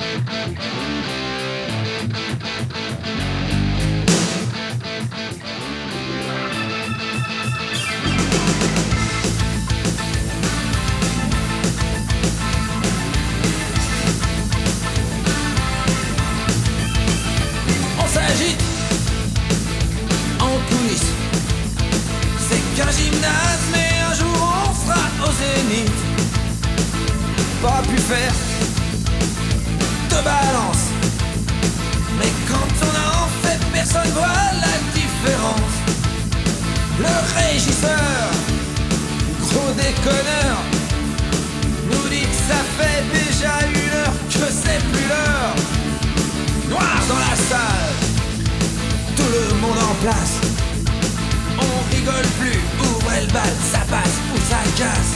qu'un gymnase, mais un jour on sera au zénith. Pas pu faire de balance, mais quand on en fait, personne voit la différence. Le régisseur, gros déconneur, nous dit que ça fait déjà 1 heure que c'est plus l'heure. Noir dans la salle, tout le monde en place. On rigole plus, ouvrez le bal, ça passe ou ça casse.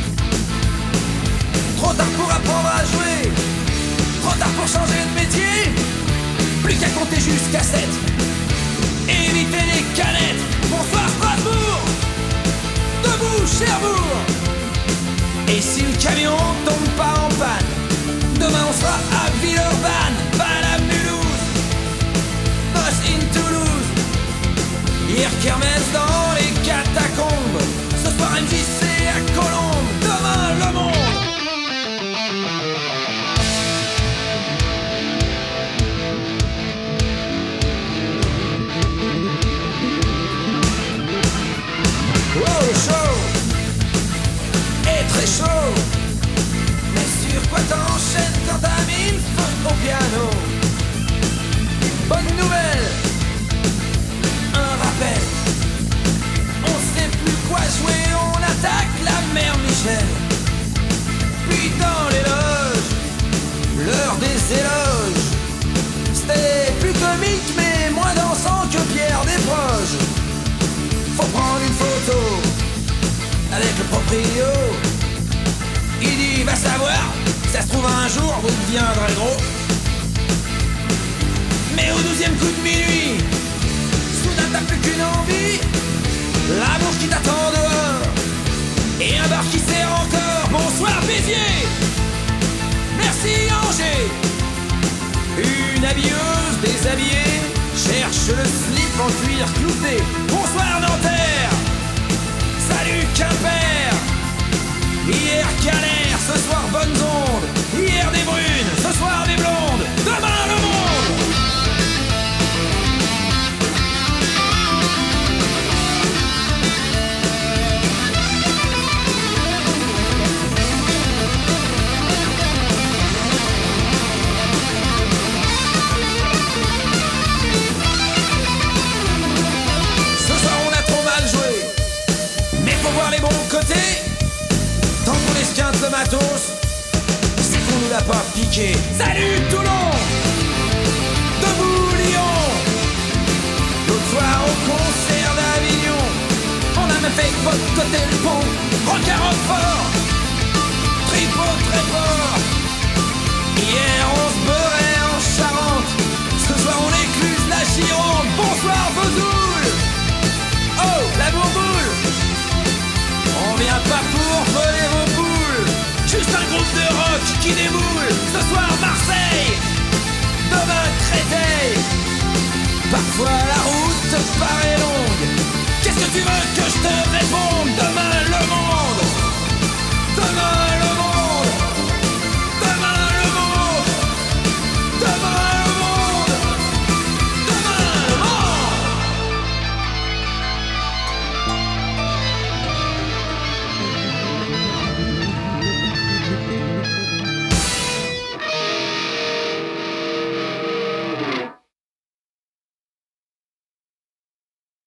Trop tard pour apprendre à jouer, trop tard pour changer de métier. Plus qu'à compter jusqu'à 7, éviter les canettes. Bonsoir Strasbourg, debout Cherbourg. Et si le camion tombe pas en panne, demain on sera à Villeurbanne, Paname Mulhouse, Boss in Toulouse. Hier kermesse dans les catacombes, ce soir MJC à Colombes, demain le monde. Wow, chaud et très chaud. Mais sur quoi t'enchaînes quand t'as mis le feu au piano? Bonne nouvelle, un rappel. On sait plus quoi jouer, on attaque la mère Michel. Puis dans les loges, l'heure des éloges. C'était plus comique mais moins dansant que Pierre Desproges. Faut prendre une photo avec le proprio. Il dit va savoir, ça se trouve un jour vous deviendrez gros. Mais au 12e coup de minuit, soudain t'as plus qu'une envie, l'amour qui t'attend dehors et un bar qui sert encore. Bonsoir Béziers, merci Angers. Une habilleuse déshabillée cherche le slip en cuir clouté. Bonsoir Nanterre, salut Quimper. Hier Calais, ce soir bonnes ondes. Hier des brunes, ce soir des blondes. Demain le monde. Le matos, c'est qu'on nous l'a pas piqué. Salut Toulon, debout Lyon. L'autre soir au concert d'Avignon, on a même fait côté le pont. Rock à Roquefort, tripot très fort. Hier on se beurrait en Charente, ce soir on écluse la Gironde. Bonsoir Vesoul, oh la bourboule. On vient pas pour voler vos poules, juste un groupe de rock qui déboule. Ce soir Marseille, demain Créteil. Parfois la route paraît longue, qu'est-ce que tu veux que je te réponde?